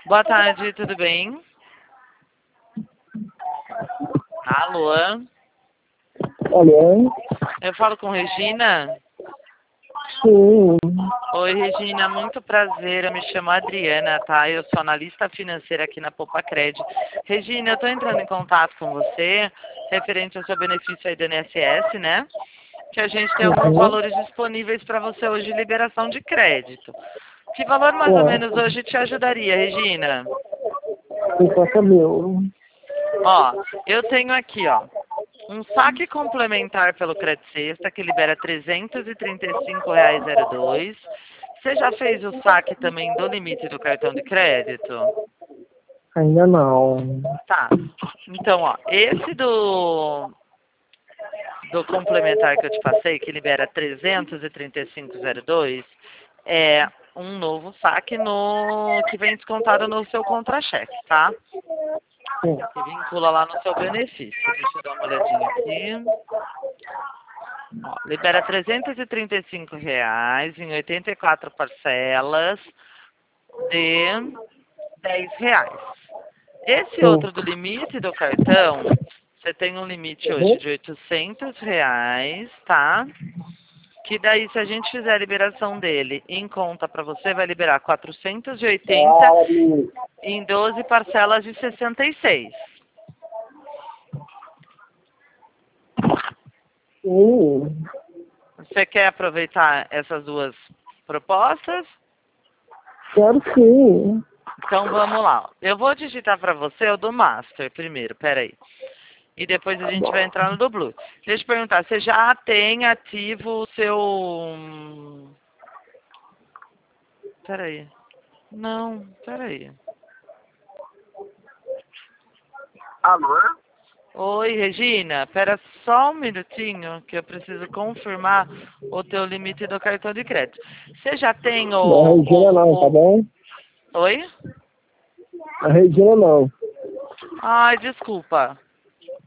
Boa tarde, tudo bem? Alô? Alô? Eu falo com Regina? Sim. Oi, Regina, muito prazer. Eu me chamo Adriana, tá? Eu sou analista financeira aqui na Poupa-Cred. Regina, eu estou entrando em contato com você referente ao seu benefício aí do INSS, né? Que a gente tem alguns Uhum. valores disponíveis para você hoje, liberação de crédito. Que valor mais ou menos Certo. hoje te ajudaria, Regina? 50.000. Ó, eu tenho aqui, ó, um saque complementar pelo Crédito Sexta, que libera R$ 335,02. Você já fez o saque também do limite do cartão de crédito? Ainda não. Tá. Então, ó, esse do complementar que eu te passei, que libera 335,02, é um novo saque que vem descontado no seu contra-cheque, tá? Sim. Que vincula lá no seu benefício. Deixa eu dar uma olhadinha aqui. Ó, libera R$ 335 em 84 parcelas de R$ 10. Esse Sim. outro do limite do cartão, você tem um limite hoje Uhum. de R$ 800, tá? Que daí, se a gente fizer a liberação dele em conta para você, vai liberar 480 em 12 parcelas de 66. Sim. Você quer aproveitar essas duas propostas? Quero sim. Então vamos lá. Eu vou digitar para você o do Master primeiro, peraí. E depois a gente vai entrar no do Blue. Deixa eu perguntar, você já tem ativo o seu... Peraí. Não, peraí. Alô? Oi, Regina. Pera só um minutinho que eu preciso confirmar o teu limite do cartão de crédito. Você já tem A Regina não, tá bom? Oi? A Regina não. Ai, desculpa.